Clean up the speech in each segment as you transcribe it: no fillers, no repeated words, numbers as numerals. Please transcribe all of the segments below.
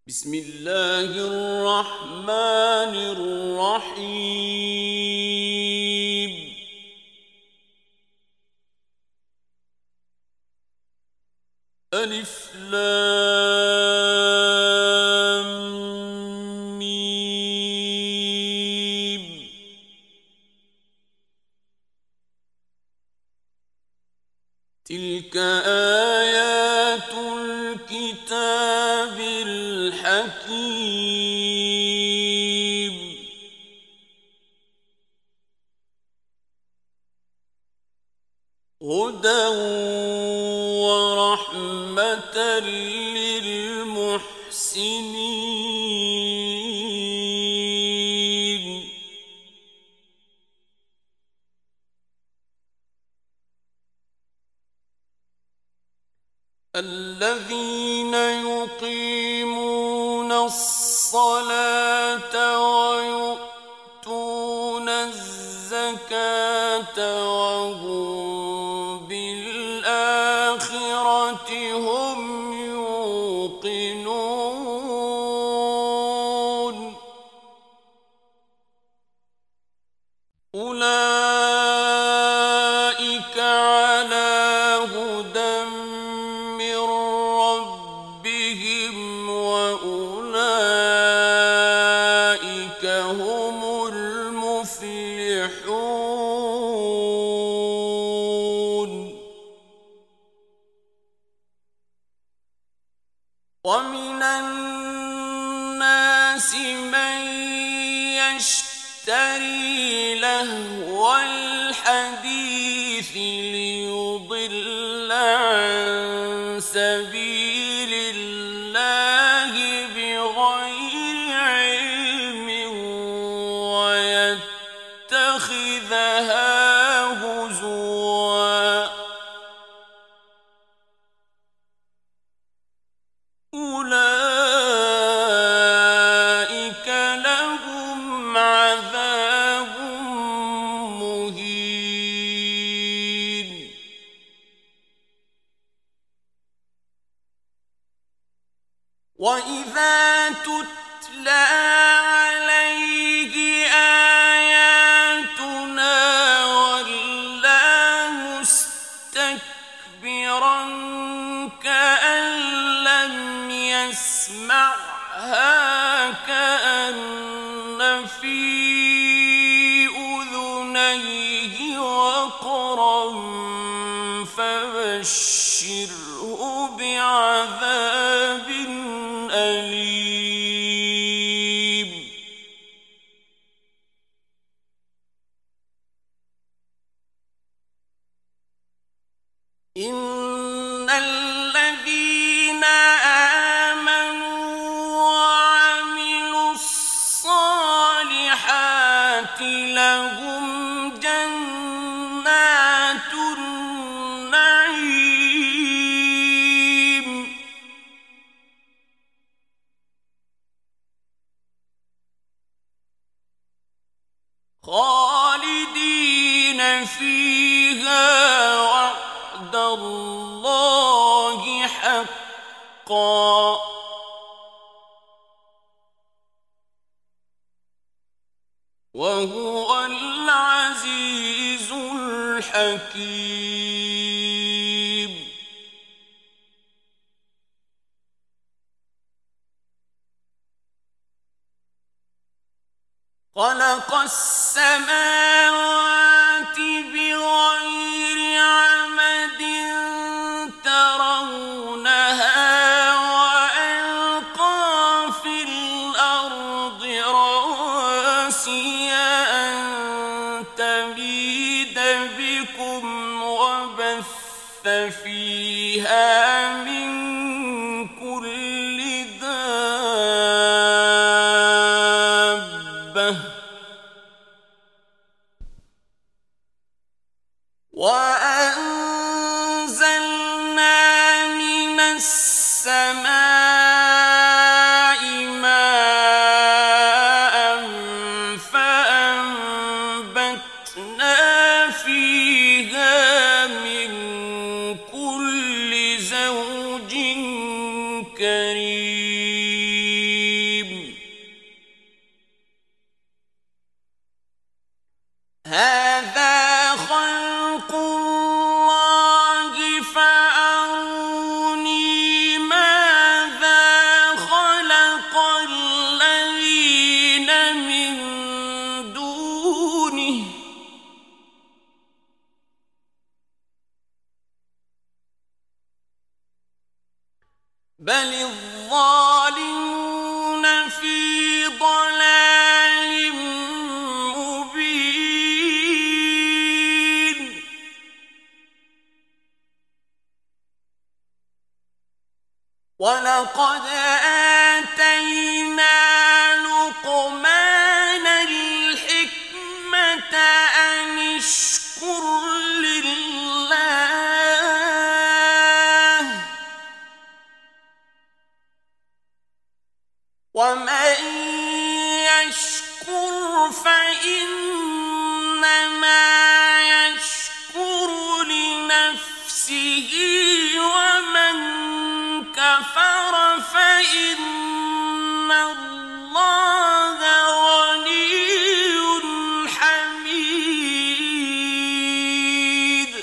بسم الله الرحمن الرحيم. ألف لام ميم. تلك آيات الكتاب الحكيم. هدى ورحمة للمحسنين. الذين يقيمون الصلاة ويؤتون الزكاة وهم بالآخرة هم يوقنون. أولئك على هدى من ربهم وأولئك هم المفلحون. ومن الناس من يشتري لهو الحديث ليضل عن سبيل الله بغير علم ويتخذها هزوا. أولئك لهم عذاب مهين. وإذا تتلى عليه آياتنا ولى مستكبرا كأن لم يسمعها كأن في أذنيه وقرا فبشره بعذاب أليم. إن الذين آمنوا وعملوا الصالحات لهم جنات النعيم خالدين فيها وعد الله حقا وهو العزيز الحكيم. خلق السماوات بغير عمد ترونها وألقى في الأرض رواسي أن تميد بكم وبث فيها من كل دابة وأنزلنا من السماء ماء فأنبتنا فيها من كل زوج كريم. الظالمون في ضلال مبين ولقد آتينا لقمان الحكمة أن اشكر لله ومن يشكر فإنما يشكر لنفسه ومن كفر فإن الله غني حميد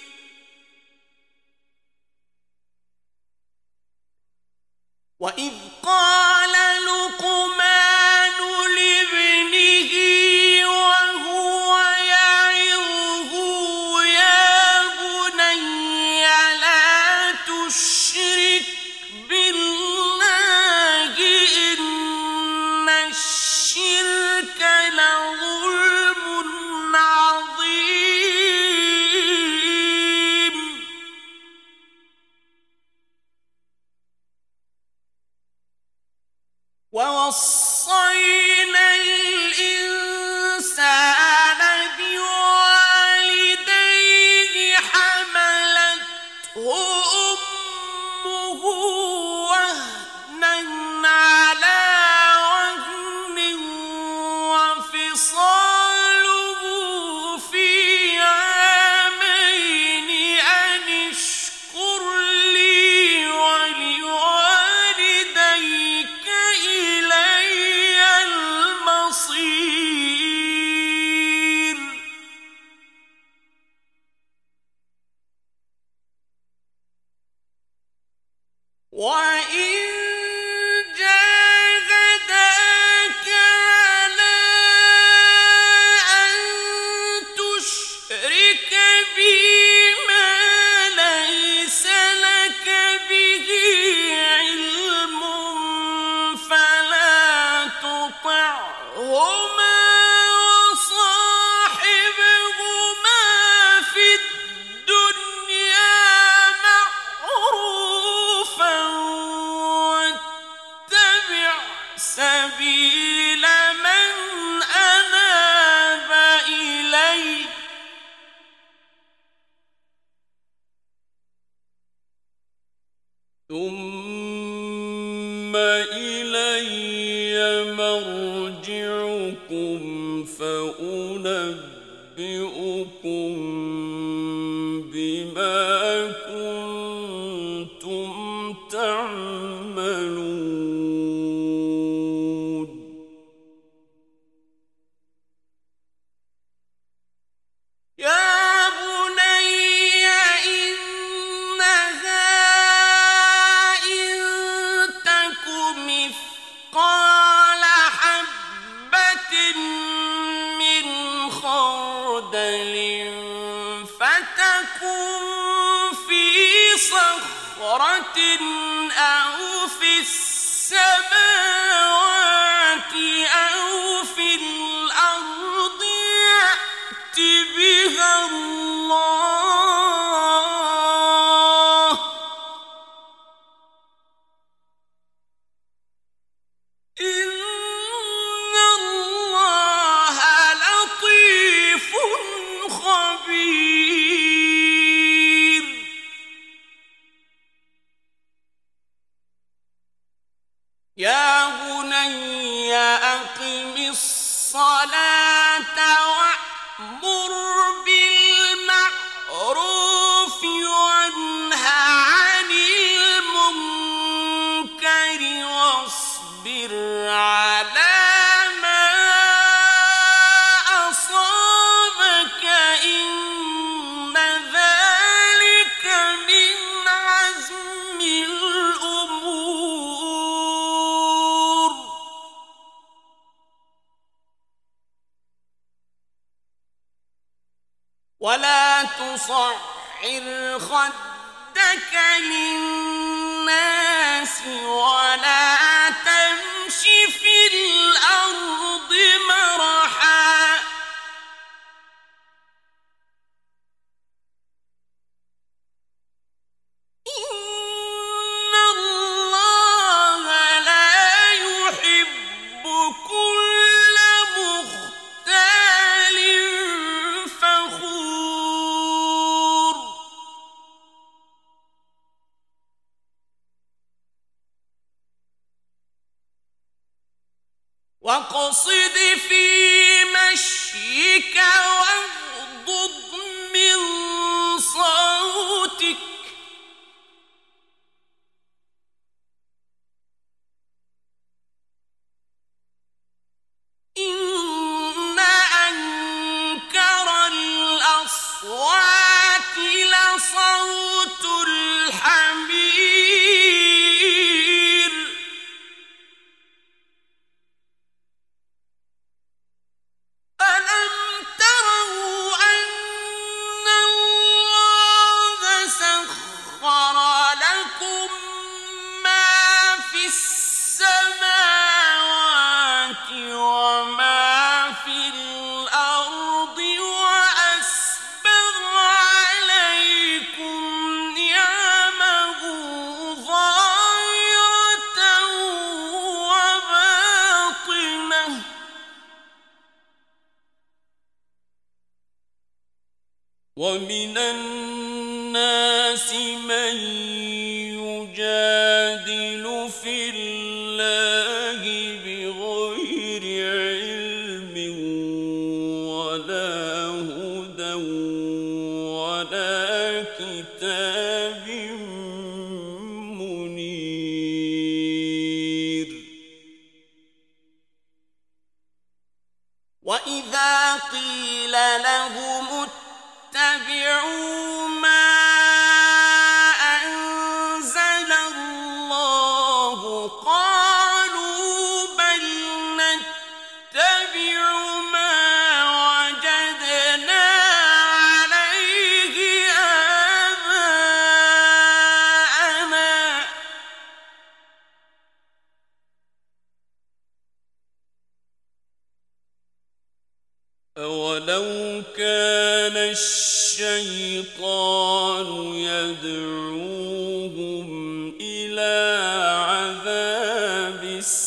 وإذ قال لقمان لابنه وهو يعظه يا بني لا تشرك بالله إن الشرك لظلم عظيم ووصينا الإنسان بوالديه حملته أمه وهنا على وهن وفصاله في عامين أن اشكر لي ولوالديك إلي المصير وإن جاهداك على أن تشرك بي ما ليس لك به علم فلا تطعهما وصاحبهما في الدنيا معروفا واتبع سبيل من أناب إلي ثم إلي مرجعكم فأنبئكم بما كنتم تعملون يا بني إنها إن تك مثقال حبة من خردل فتكن في صخرة أو في السماوات أو في الأرض يأت بها الله إن الله لطيف خبير يا بني أقم الصلاة وأمر بالمعروف وانه عن المنكر واصبر على ما أصابك إن ذلك من عزم الأمور ولا تصعر خدك للناس ولا تمش في الأرض مرحا إن الله لا يحب كل مختال فخور واقصد في مشيك واغضض من صوتك إن أنكر الأصوات لصوت الحمير ألم تروا أن الله سخر لكم ما في السماوات وما في الأرض وأسبغ عليكم نعمه ظاهرة وباطنة ومن الناس من يجادل في الله بغير علم ولا هدى ولا كتاب منير وإذا قيل لهم اتبعوا ما أنزل الله قالوا بل نتبع ما وجدنا عليه آباءنا أولو كان الشيطان يدعوهم إلى عذاب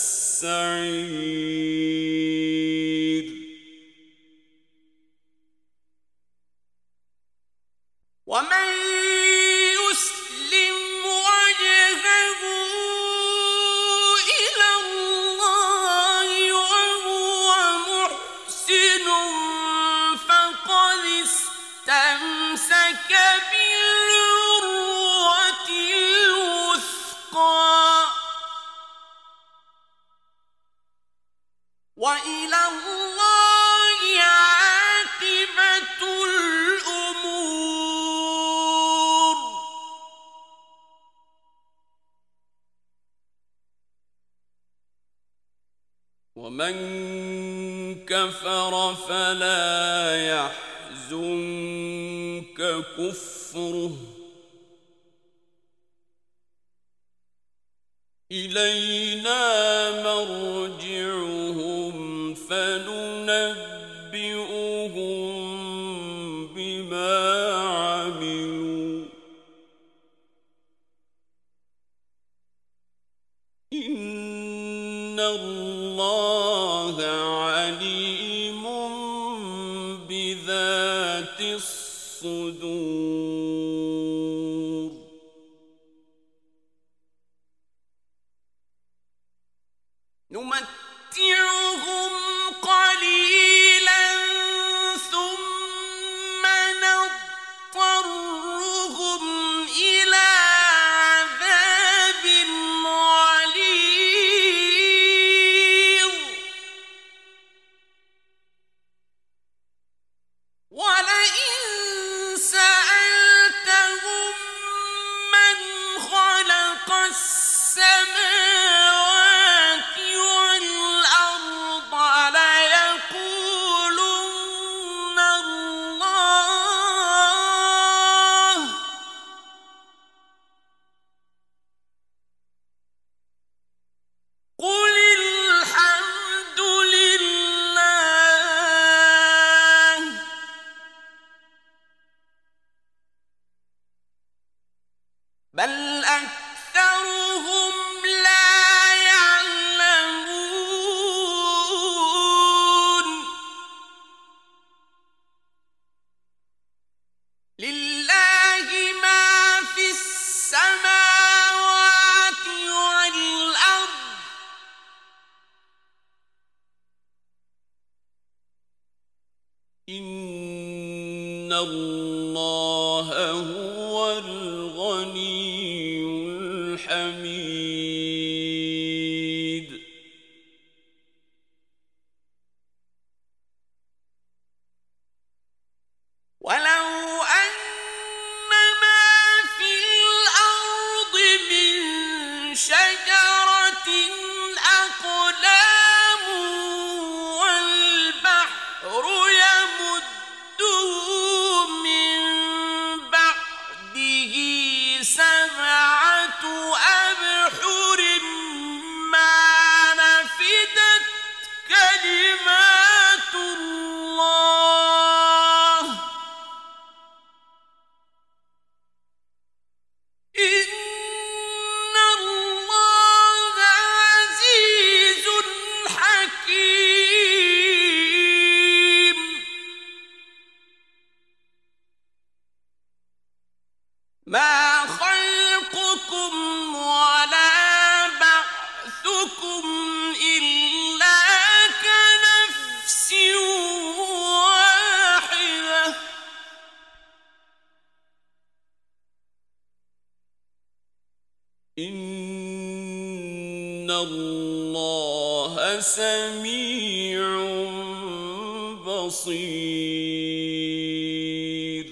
السعير ومن يسلم وجهه إلى الله وهو محسن فقد استمسك بالعروة الوثقى وإلى الله عاقبة الأمور ومن كفر فلا يحزنك كفره إلينا مرجعهم فننبئهم بما عملوا إن الله عليم بذات الصدور نمتعهم قليلا ثم نضطرهم إلى عذاب غليظ ولئن سألتهم من خلق السماوات والأرض إن الله هو الغني الحميد ولو أن ما في الأرض من شجرة أقلام والبحر يمده من بعده سبعة أبحر ما نفدت كلمات الله إن الله عزيز حكيم ما خلقكم ولا بعثكم إلا كنفس واحدة إن الله سميع بصير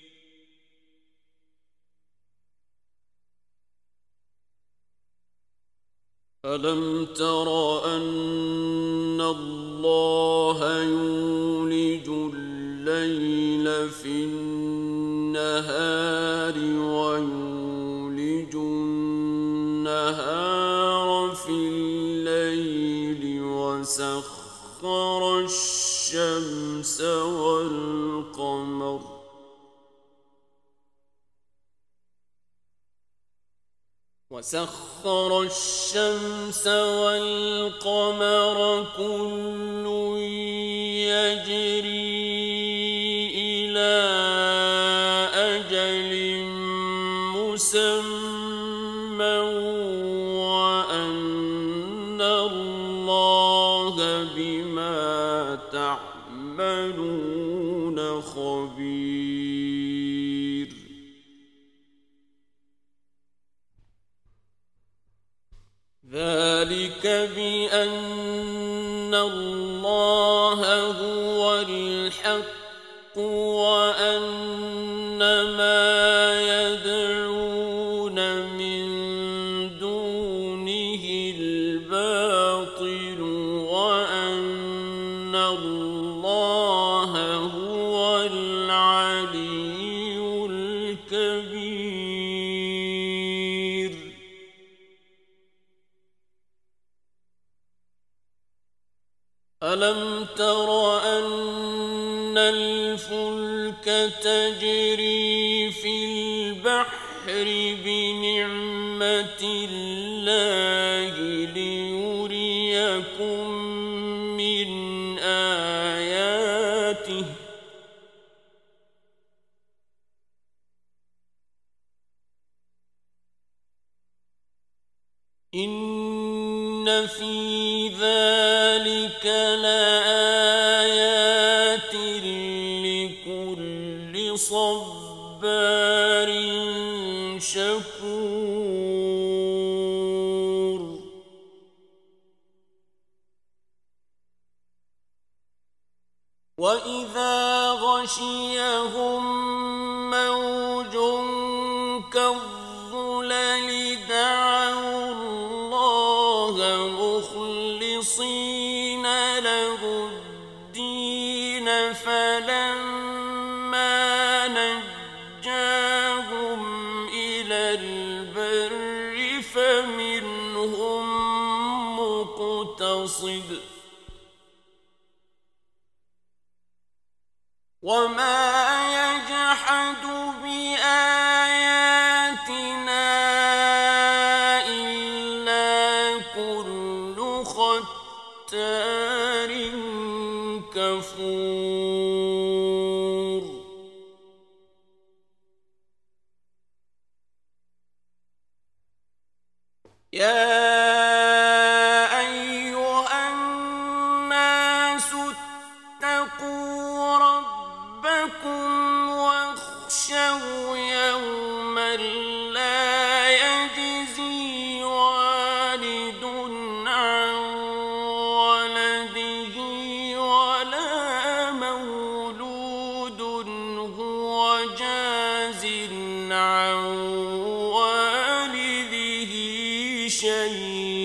ألم تر أن الله يولج الليل في النهار ويولج النهار في الليل وسخر الشمس والقمر كل يجري إلى أجل مسمى وأن الله بما تعملون خبير ذلك بأن الله هو الحق وأن ما يدعون من دونه الباطل وأن الله هو العلي الكبير ألم تر أن الفلك تجري في البحر بنعمة الله ليريكم من آياته إن في ذلك لآيات لكل صبار شكور وإذا غشيهم موج كالظلل دعوا الله مخلصين له الدين فلما نجاهم إلى البر فمنهم مقتصد وما يجحد بآياتنا إلا كل ختار كفور يا أيها الناس اتقوا ربكم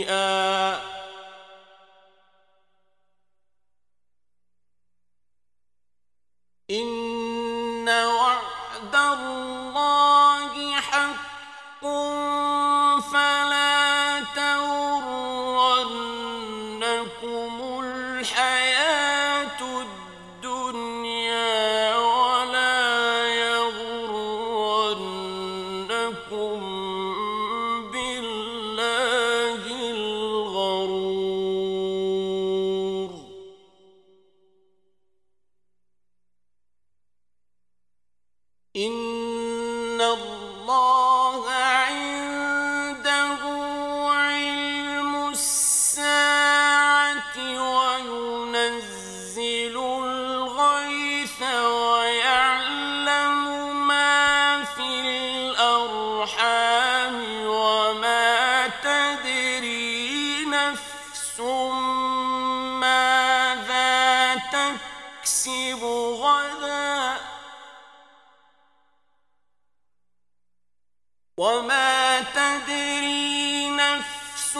شيئا إن وعد الله حق فلا تغرنكم الحياة الدنيا ولا يغرنكم بالله الغرور إن الله عنده علم الساعة وينزل الغيث ويعلم ما في الأرحام وما تدري نفس ماذا تكسب غدا وما تدري نفس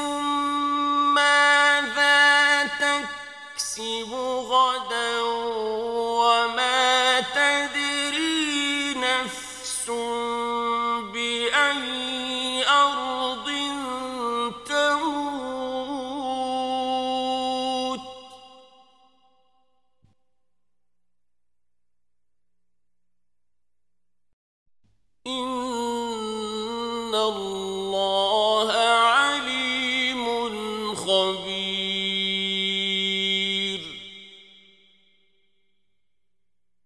ماذا تكسب غدا وما تدري نفس بأي أرض تموت إن الله عليم خبير